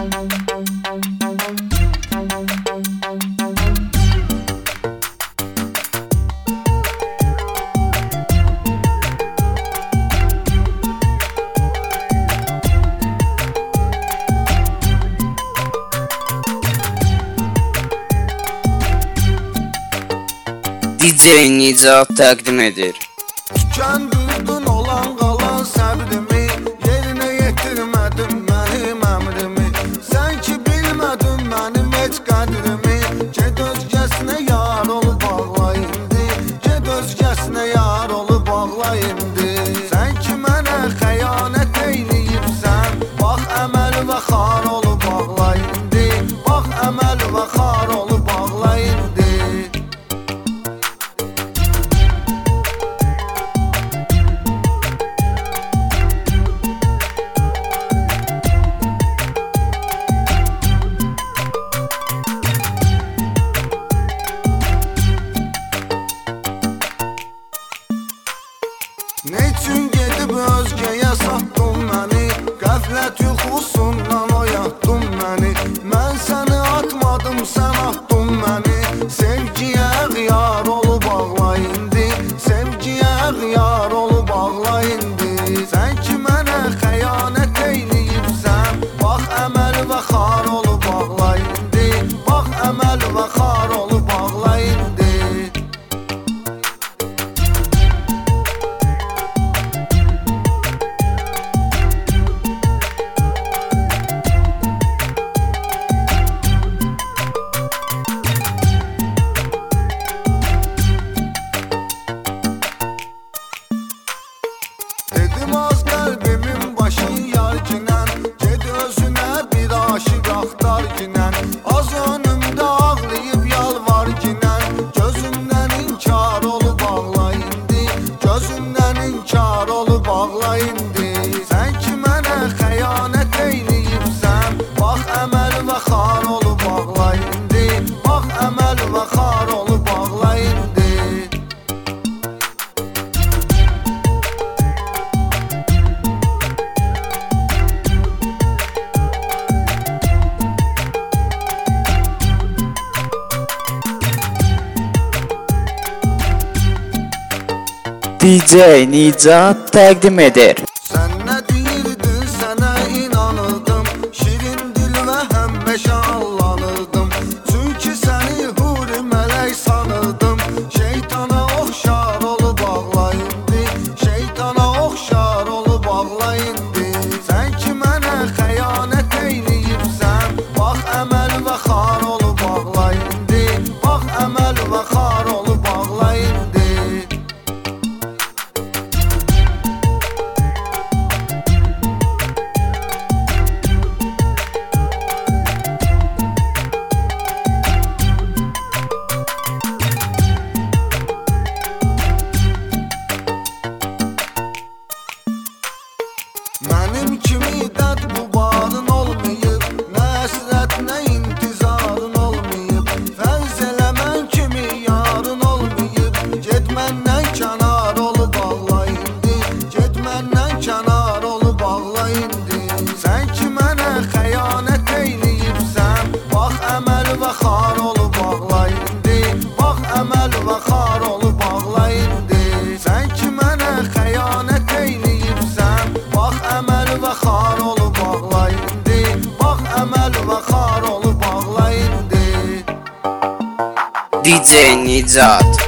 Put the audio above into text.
DJ Nicat təqdim edir. Tükəndin olan qalan səbrimi, yerinə yetirmədin mənim əmrimi. Sən ki bilmədin mənim heç qədrimi. Get özgəsinə yar olub bağla indi, get özgəsinə yar olub bağla indi. Sən ki mənə xəyanət eyləyibsən, bax əməl və xar olub bağla indi, bax əməl və xar olub bağla indi. Neçün gedib özgəyə satdın məni, qəflət yuxusundan oyatdın məni. Mən səni atmadım, sən atdın məni. Sevgiyə ğiyar olub ağla indi, sevgiyə ğiyar olub ağla indi. Sən ki mənə xəyanət eyləyibsən, bax əməl və xar olub ağla indi, bax əməl və xar olub ağla indi. Dedim az qəlbimin başı yar ginən, get özünə bir aşıq axtar ginən. Az önümdə ağlayıb yalvar ginən, gözümdən inkar olub ağla indi, gözümdən inkar olub ağla indi. Sən ki mənə xəyanət eyləyibsən, bax əməl və xar olub ağla indi, bax əməl və xar olub ağla indi. DJ Nicat təqdim edir. Sən nə deyirdin, sənə inanırdım, şirin dil və həmişə allanırdım. Çünki səni huri mələk sanırdım, şeytana oxşar olub ağla indi, şeytana oxşar olub ağla indi. Sən ki mənə xəyanət eyləyibsən, bax əməl və xar olub ağla indi, bax əməl və xar olub ağla indi. Mənim kimi dərd bu bağın olmayıb, nə əsrət, nə intizarın olmayıb. Fərz elə mən kimi yarın olmayıb, get məndən kənar olub ağla indi, get məndən kənar olub ağla indi. Sən ki mənə xəyanət eyləyibsən, bax əməl və xar olub ağla indi, bax əməl və xar olub ağla indi. Sən ki mənə xəyanət eyləyibsən, bax əməl və xar olub ağla indi, bax əməl və xar olub ağla indi. DJ Nicat.